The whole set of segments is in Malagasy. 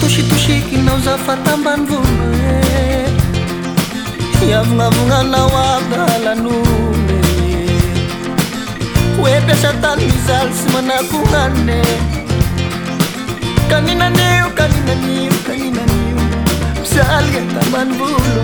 tositosikinao zafatambany volo iavonavonanao abdalanone hoe piasa tany mizaly sy manakonane kaninanio mizaly atambany volo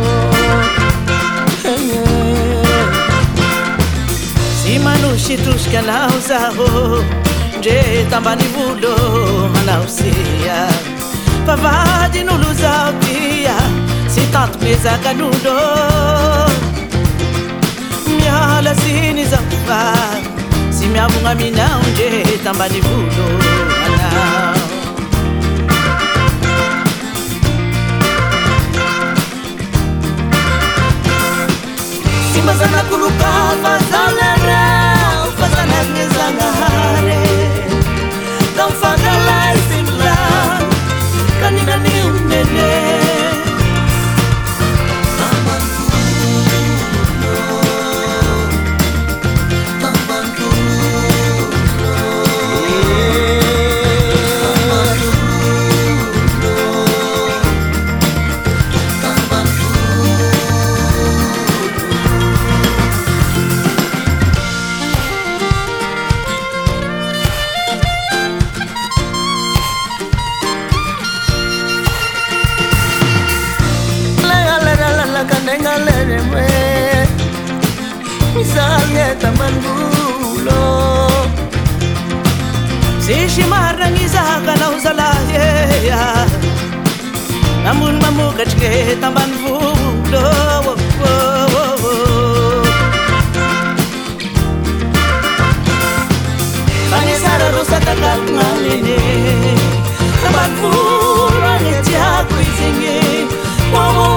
sy manositosika anao zaho ndre tambany volo anao sia favadin'olo zao tia sy tanto mezakan'olo miala siny zao fa sy miavogna aminao ndre tambany volo anao sy mazanakoloka fazalarao fazanagnezagnahare dao fangalay simla kaninanio nene misalnya taman bulo Sishi marang izaka na uzalaye namun mamukat ke taman bulo Panisara rosa takal ngalene taman bulo ngetiaku izinge